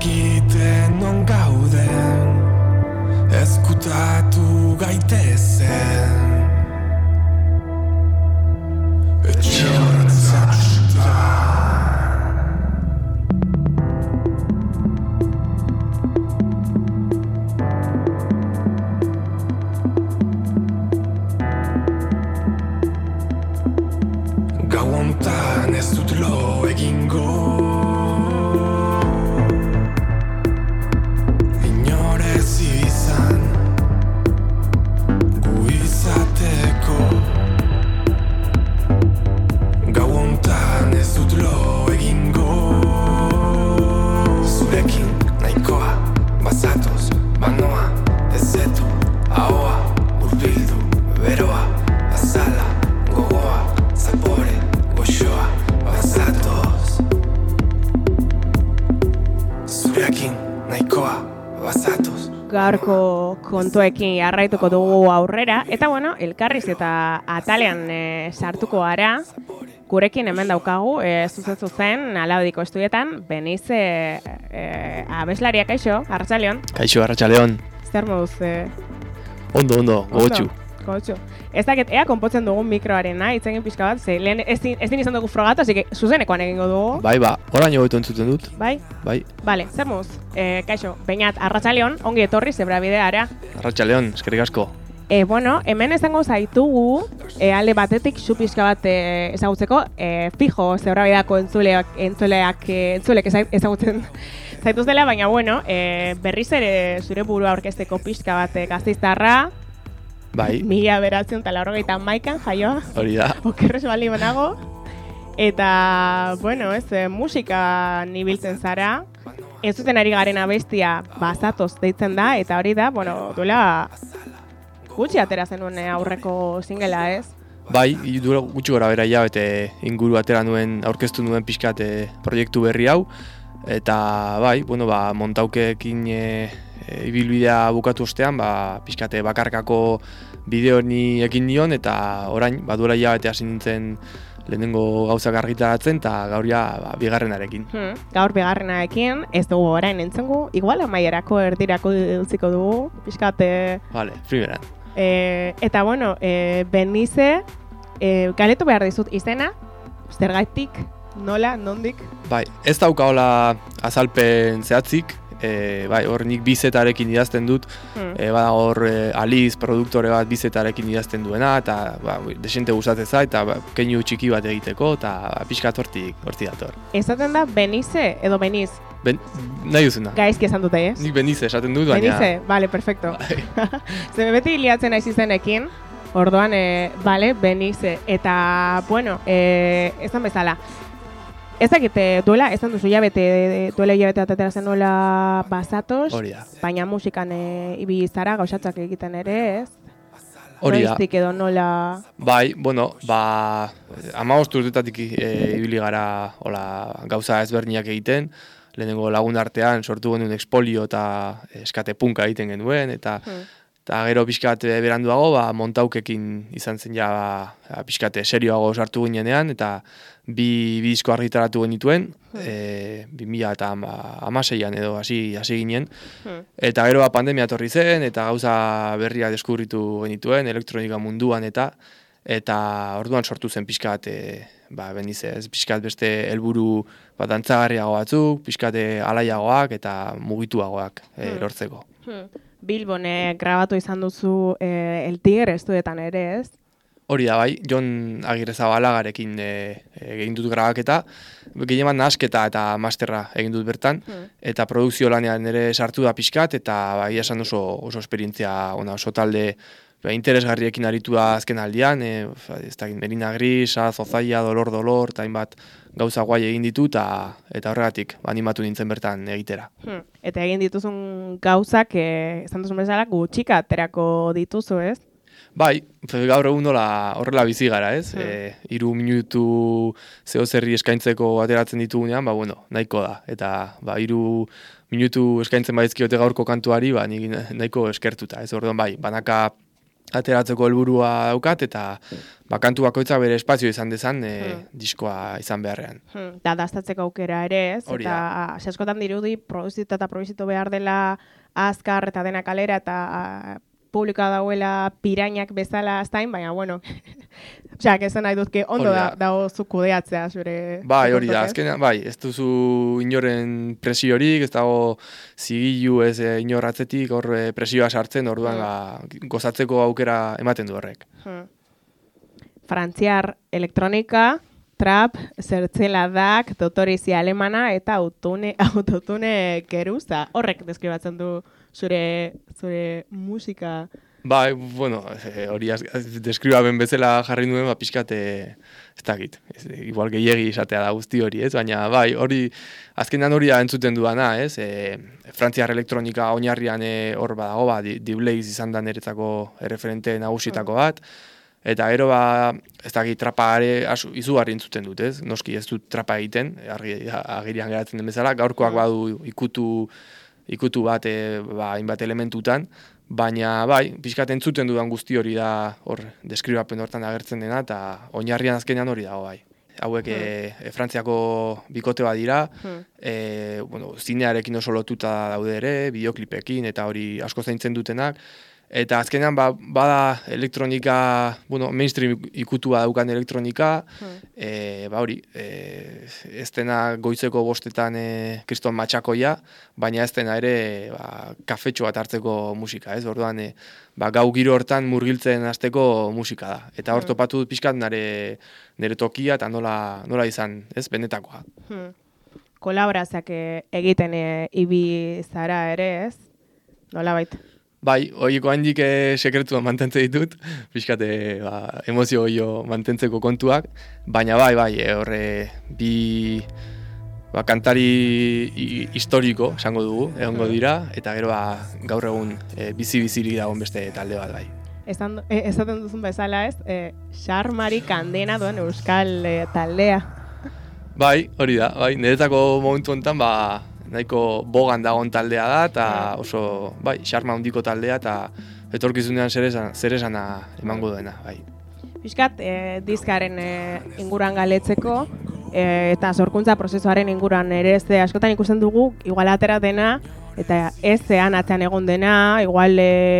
jakiten non gauden, ezkutatu gaitezen. Etxe horretzak gau hontan ez dut lo egingo, inorez izan gu izateko. Gau hontan ez dut lo egingo, zurekin nahikoa bazatoz, banoa ez eto, ahoa urbildu, beroa, azala, gogoa, zapore, goxoa, bazatoz. Zurekin nahikoa bazatoz. Gaurko kontuekin jarraituko dugu aurrera, eta bueno, elkarriz eta atalean sartuko gara. Gurekin hemen daukagu, zuzen Alaudiko estudietan, Benize abeslaria, kaixo, arratsaldeon. Kaixo, arratsaldeon. Zer moduz? Ondo, gogotxu. Ez dakit, ea konpotzen dugun mikroarena, itzegin pixka bat, ze lehen ez din izan dugu frogatu, así que zuzenekoan egingo dugu. Bai, oraino hobeto entzuten dut. Bai? Bai. Bale, zer moduz? Kaixo, Beñat, arratsaldeon, ongi etorri zebra bideara. Arratsaldeon, eskerrik asko. Bueno, hemen esango zaitugu, alde batetik zu pixka bat ezagutzeko, fijo zebrabideako entzulek ezagutzen zaituztela, baina bueno, berriz ere zure burua aurkezteko pixka bat Gasteiztarra, Bai. 1991an jaioa. Hori da. Okerrez bali banago. Eta, bueno, musikan ibiltzen zara, ez zuten ari garen abestia bazatoz deitzen da, eta hori da, bueno, duela gutxi atera zenuen aurreko singela, ez? Bai, gutxi gora bera hilabete inguru atera nuen, aurkeztu nuen pixkat proiektu berri hau, eta bai, bueno, montaukekin ibilbidea bukatu ostean, pixkate bakarkako bideo ni ekin nion, eta orain, duela hilabete hasi nintzen lehenengo gauzak argitaratzen, eta gaur ja bigarrenarekin. Gaur bigarrenarekin, ez dugu orain entzengu, igual amaierako erdirako utziko dugu, pixkate... Vale, primeran. Eta bueno, Benize, galetu behar dizut izena, zergaitik, nola, nondik? Bai, ez daukaola azalpen zehatzik, bai, hor nik bizetarekin idazten dut, bada hor Aliz produktore bat bizetarekin idazten duena, eta desente gustatzen eta keinu txiki bat egiteko, eta pixkat hortik dator. Esaten da Benize edo Beniz? Nahi duzuna. Gaizki esan dute, Nik Benize esaten dut, baina... Benize, bale, perfecto. Zer beti liatzen naiz izenekin, orduan, bale, Benize, eta, bueno, esan bezala, ez dakite duela, esan duzu duela hilabete atatera zen nola bazatoz, baina musikan ibili zara gauzatzak egiten ere, ez? Hori da. Noiztik edo nola... Bai, bueno, 15 urtetatik ibili gara gauza ezberdinak egiten, lehenengo lagun artean sortu genuen expolio eta eskate punka egiten genuen, eta gero pixkat beranduago, montaukekin izan zen ja pixkate serioago sartu ginenean, eta bi disko argitaratu genituen, 2016an edo hasi ginen, eta gero pandemia etorri zen, eta gauza berria deskubritu genituen, elektronika munduan eta orduan sortu zen pixkat, Benize, pixkat beste helburu dantzagarriago batzuk, pixkat alaiagoak eta mugituagoak lortzeko. Bilbon grabatu izan duzu El Tigre estudietan ere, ez? Hori da, bai, Jon Agirrezabalagarekin egin dut grabaketa, gehien bat nahasketa eta masterra egin dut bertan, eta produkzio lanean ere sartu da pixkat, eta bai esan oso esperientzia, oso talde interesgarriekin aritu da azken aldian, Merina Grisa, Zozaia, Dolor, eta hainbat gauza guai egin ditu, eta horregatik animatu nintzen bertan egitera. Eta egin dituzun gauzak, esan duzun bezala, gutxika aterako dituzu, ez? Bai, gaur egun horrela bizi gara, ez? 3 minutu zehozerri eskaintzeko ateratzen ditugunean, nahiko da. Eta 3 minutu eskaintzen badizkiote gaurko kantuari, nahiko eskertuta. Ez orduan bai, banaka ateratzeko helburua daukat, eta kantu bakoitza bere espazio izan dezan diskoa izan beharrean. Da, dastatzeko aukera ere, ez? Hori eta askotan dirudi, produzitu behar dela azkar eta dena kalera, eta publikoa dauela pirainak bezala aztain, baina, bueno, osea, esan nahi dut, ondo dago zu kudeatzea, zure... Bai, hori da, azkenean, bai, ez duzu inoren presiorik, ez dago zigilu ez inor atzetik, hor presioa sartzen, orduan gozatzeko aukera ematen du horrek. Frantziar elektronika, trap, zertzeladak, dotorizia alemana eta autotune geruza. Horrek deskribatzen du zure musika. Bai, bueno, hori deskribaben bezala jarri nuen, pixkat, ez dakit. Igual gehiegi izatea da guzti hori, ez? Baina, bai, hori, azkenean hori da entzuten duana, ez? Frantziar elektronika oinarrian hor badago, Dibleiz izan da niretzako erreferente nagusitako bat. Eta gero, ez dakit, trapa izugarri entzuten dut, ez? Noski ez dut trapa egiten, agirian geratzen den bezala, gaurkoak badu ikutu bat, hainbat elementutan, baina, bai, pixkat entzuten dudan guzti hori da, hor, deskribapen hortan agertzen dena, eta oinarrian azkenean hori dago, bai. Hauek Frantziako bikote bat dira, zinearekin oso lotuta daude ere, bideoklipekin, eta hori asko zaintzen dutenak, eta azkenean bada elektronika, mainstream ikutua daukan elektronika, hori, ez dena goizeko 5 kriston matxakoia, baina ez dena ere kafetxo bat hartzeko musika, ez? Orduan, gau giro hortan murgiltzen hasteko musika da. Eta hor topatu dut pixkat nire tokia eta nola izan, ez? Benetakoa. Kolaborazioak egiten ibi zara ere, ez? Nola baita? Bai, horieko handik sekretuan mantentze ditut, pixkat emozio gehiago mantentzeko kontuak, baina bai, horre bi kantari historiko, esango dugu, egongo dira, eta gero gaur egun bizi-bizirik dagoen beste talde bat, bai. Ezaten duzun bezala, ez? Xarmari kandena duen euskal taldea. Bai, hori da, bai, niretzako momentu honetan, nahiko bogan dagoen taldea da, eta oso, bai, xarma handiko taldea, eta etorkizunean zer esana emango duena, bai. Piskat, diskaren inguruan galetzeko, eta sorkuntza prozesuaren inguruan ere askotan ikusten dugu, igual atera dena, eta ez zean atzean egon dena, igual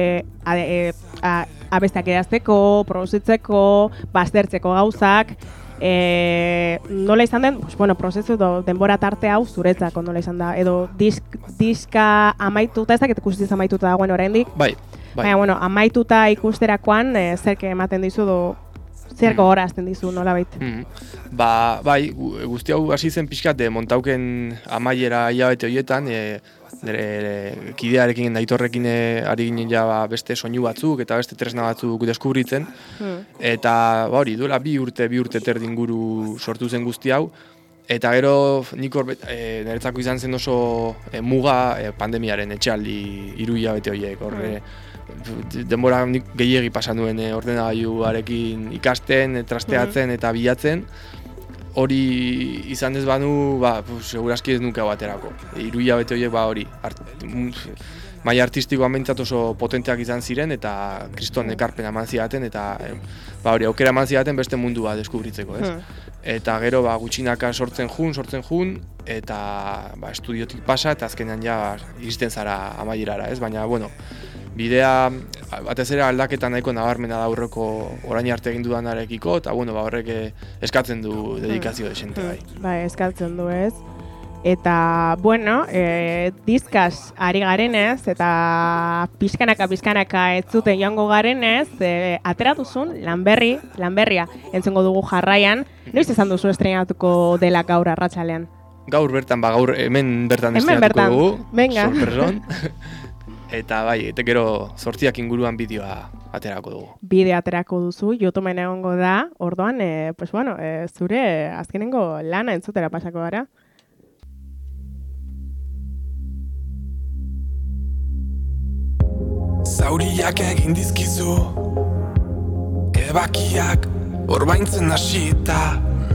abesteak edazteko, produzitzeko, baztertzeko gauzak, nola izan den, prozesu denbora tarte hau zuretzako nola izan da, edo diska amaituta, ez dakit ikustiz amaituta dagoen oraindik. Bai. Baina, amaituta ikusterakoan, zerke ematen dizu, zerko horazten dizu, nola baita. Bai, guzti hau hasi zen pixkat, montauken amaiera hilabete horietan, nire kidearekin, Aitorrekin ari ginen beste soinu batzuk eta beste tresna batzuk deskubritzen. Eta hori, duela bi urte terdi inguru sortu zen guzti hau. Eta gero nik niretzako izan zen oso muga pandemiaren etxealdi 3 hilabete horiek. Denbora gehiegi pasan duen ordenagailuarekin ikasten, trasteatzen eta bilatzen. Hori izan ez banu, segurazki ez nuke baterako. 3 hilabete horiek hori. Maila artistikoan behintzat oso potenteak izan ziren eta kriston ekarpen eman zidaten eta hori aukera eman zidaten beste mundua deskubritzeko, ez? Eta gero gutxinaka sortzen jun eta estudiotik pasa eta azkenean iristen zara amaierara, ez? Baina, bidea batez ere aldaketa nahiko nabarmena da aurreko orain arte egin dudanarekiko eta horrek eskatzen du dedikazio desente bai. Bai, eskatzen du, ez? Eta, diskaz ari garenez eta pizkanaka ez zuten joango garenez, atera duzun Lanberria entzungo dugu jarraian. Noiz esan duzu estrenatuko dela gaur arratsalean? Gaur bertan, gaur hemen bertan estrenatuko dugu. Venga. Sorpreson. Eta eta gero 8 inguruan bideoa aterako dugu. Bideo aterako duzu, YouTubeen egongo da, orduan, zure azkenengo lana entzutera pasako gara. Zauriak egin dizkizu, ebakiak orbaintzen hasita.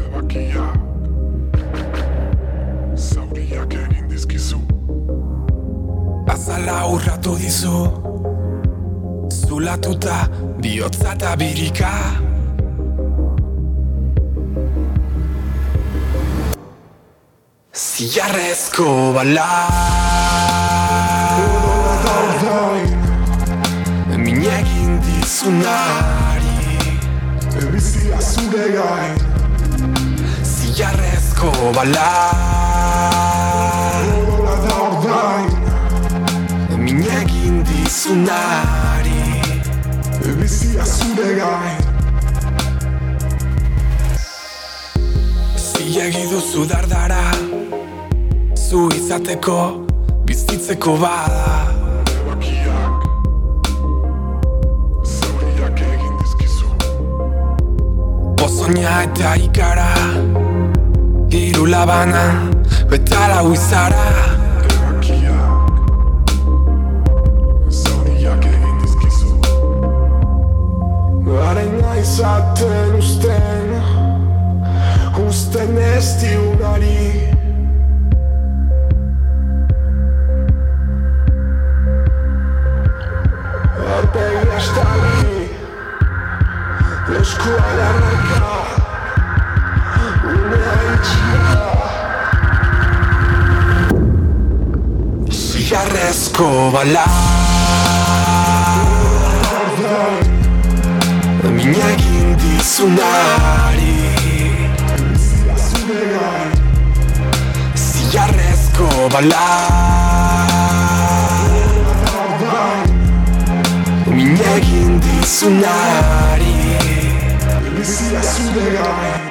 Zauriak egin dizkizu, azala urratu dizu, zulatuta, bihotza eta birika. Ziarrezko bala min egin dizunari bizia zure gain. Ziarrezko bala min egin dizunari bizia zure gain. Zilegi duzu dardara zu izateko, bizitzeko bada. Erabakiak, zauriak egin dizkizu. Pozoina eta ikara, hiru labana, eta lau izara. Erabakiak, zauriak egin dizkizu. Arena izaten usten ez diunari. Arpegi estali, eskua larraka, unea itxia. Ziarrezko bala min egin dizunari. Ziarrezko bala min egin dizunari. Bizia zure gain.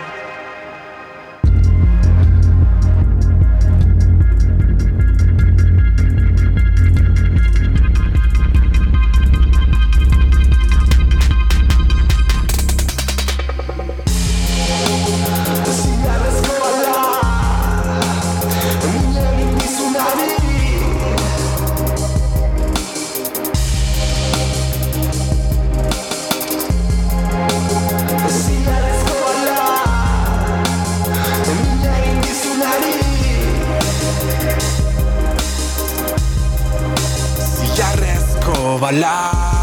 Bala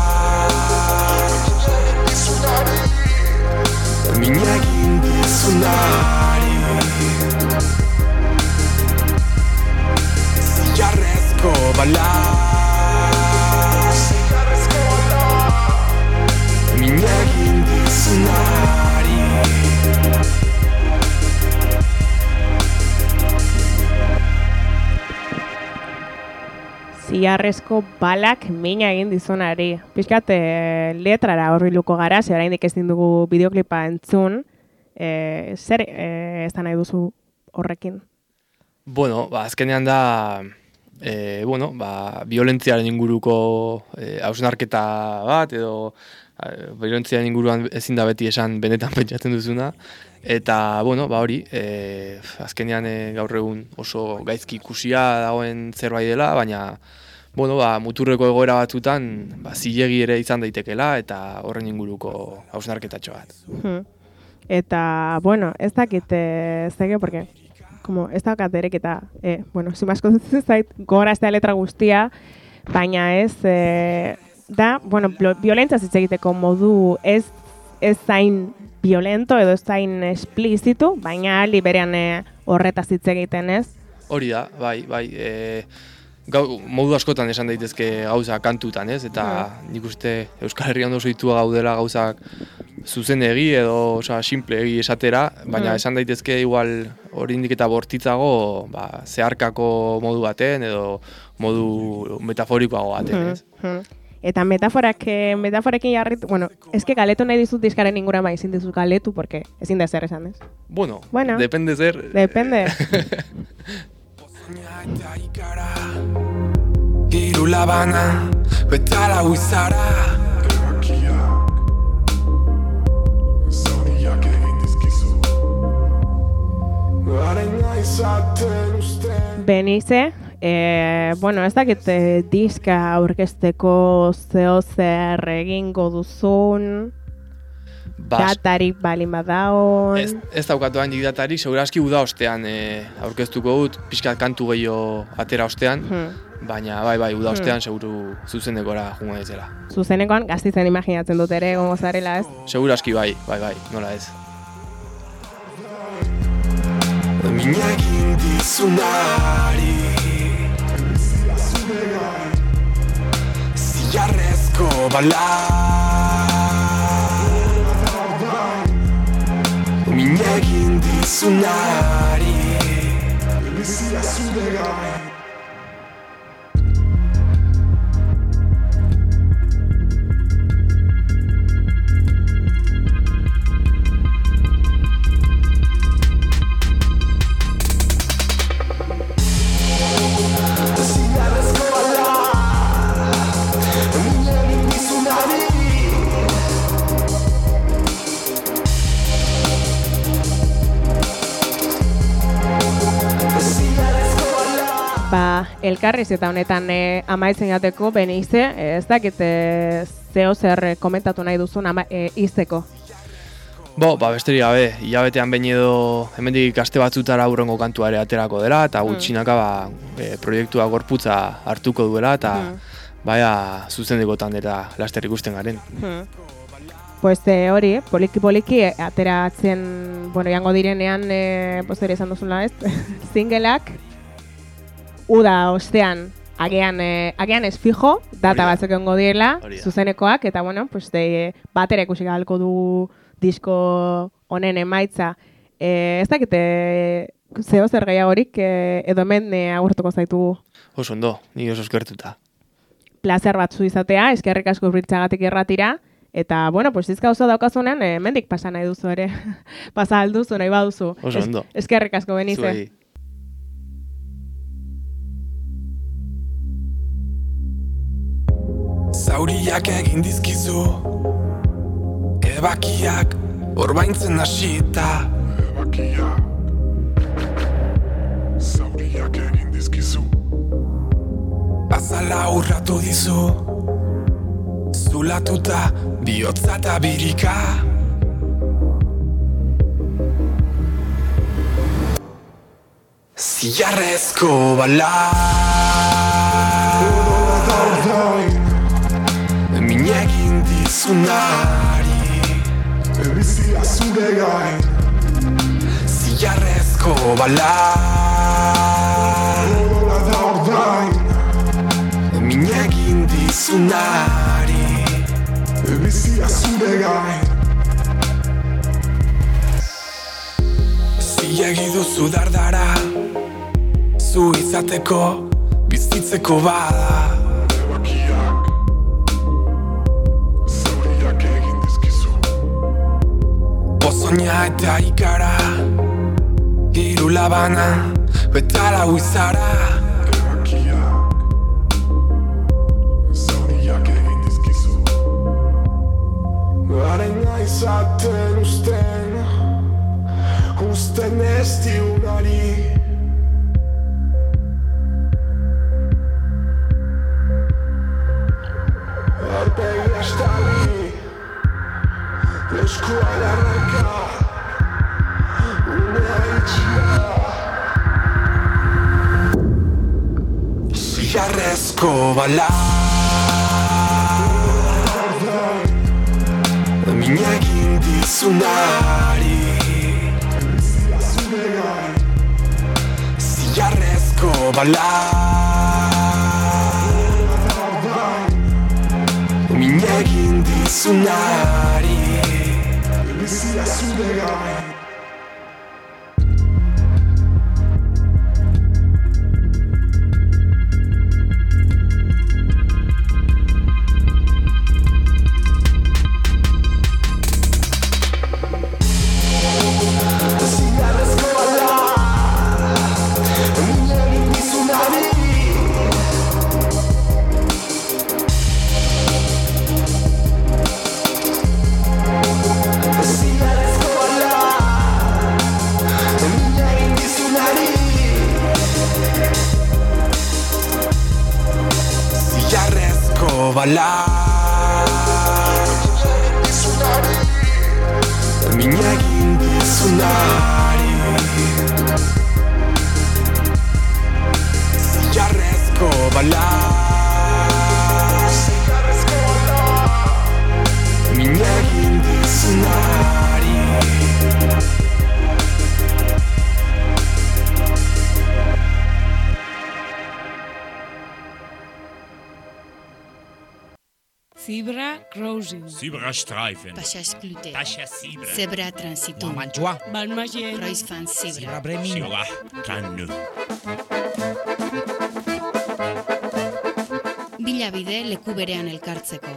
min egin dizunari. Ziarrezko bala min egin dizunari. Ziarrezko balak mina egin dizunari. Pixkat letrara horbiluko gara, ze oraindik ezin dugu bideoklipa entzun. Zer ez da nahi duzu horrekin? Bueno, azkenean da, violentziaren inguruko hausnarketa bat, edo violentziaren inguruan ezin da beti esan benetan pentsatzen duzuna. Eta, hori, azkenean gaur egun oso gaizki ikusia dagoen zerbait dela, baina, muturreko egoera batzutan, zilegi ere izan daitekela, eta horren inguruko hausnarketatxo bat. Eta, ez dakit zege, porque, ez dakat ereketa, zimasko zait gogoraztea letra guztia, baina ez, violentzia hitz egiteko modu ez zain violento edo ez zain esplizitu, baina aldi berean horretaz hitz egiten ez. Hori da, bai, modu askotan esan daitezke gauza kantutan ez, eta nik uste Euskal Herrian oso ditua gaudela gauzak zuzenegi edo simplegi esatera, baina esan daitezke igual oraindik eta bortitzago zeharkako modu baten edo modu metaforikoago baten ez. Eta metaforekin jarrit, eske galetu nahi dizut diskaren inguruan ezin dizut galetu, porque ezin da zer esan, ez? Bueno, depende zer. Depende. Hiru labana, eta lau izara. Erabakiak, zauriak egin dizkizu. Arena izaten usten. Benize, ez dakit diska aurkezteko zeo zer egingo duzun. Datarik balin badaon... Ez daukatu handik datarik, segurazki uda ostean aurkeztuko dut, pixkat kantu gehiago atera ostean, baina bai, uda ostean seguru zuzenekora jungo dezela. Zuzenekoan Gasteizen imaginatzen dut ere, gongo zarela, ez? Segurazki bai, nola ez. Mina egin dizunari ziarrezko bala Mina egin dizunari Bizia zure gain Elkarriz eta honetan amaitzen jateko Benize, ez dakit zeo zer komentatu nahi duzun izeko. Besterik gabe, hilabetean behin edo hemendik aste batzutara hurrengo kantua ere aterako dela, eta gutxinaka proiektua gorputza hartuko duela, eta baia zuzendekotan eta laster ikusten garen. Pues hori, poliki ateratzen, jango direnean, ere esan duzula ez, singleak, uda ostean agian ez fijo, data batzuk egongo direla, zuzenekoak, eta batera ikusi galko du disko honen emaitza. Ez dakite zeo zer gehiagorik edo hemen agurtuko zaitugu. Oso ondo, ni oso eskertuta. Plazer batzu izatea, eskerrik asko Britzagatik irratira, eta izka oso daukazunean hemendik pasa nahi duzu ere. Pasa alduzu, nahi baduzu. Oso ondo. Eskerrik asko Benize. Zuei. Zauriak egin dizkizu Ebakiak orbaintzen hasita Zauriak egin dizkizu Azala urratu dizu Zulatuta bihotza eta birika Ziarrezko bala Mina egin dizunari Bizia zure gain Ziarrezko bala Mina egin dizunari Bizia zure gain Ziegi duzu dardara Zu izateko bizitzeko bada Pozonia eta ikara Hiru labana Betara huizara Ebakiak Zauriak egin dizkizu Arena izaten Usten ez diunari Arpegi astali Eskua jarraka Unea itxia Ziarrezko bala Mina egin dizunari Ziarrezko bala Mina egin dizunari Bizia zure gain bala dizunari Zilarrezko bala Min egin dizunari Zebra crossing. Zebrastreifen. Passage-Glute. Passage-Zebra. Zebra transitum. Mantua. Balmagien. Kreuzfahrt Zebra. Zebra Bremin. Zebra Tannu. Bilabide leku berean elkartzeko.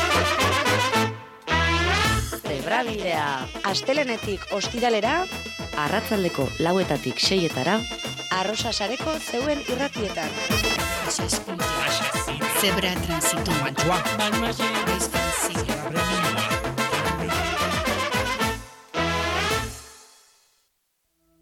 Zebrabidea. Astelenetik ostiralera, arratsaldeko 4:00 6:00, Arrosasareko zeuen irratietan. Passage-Glute. Zebra transitum. Mantua. Balmagien. Kreuzfahrt Zebra.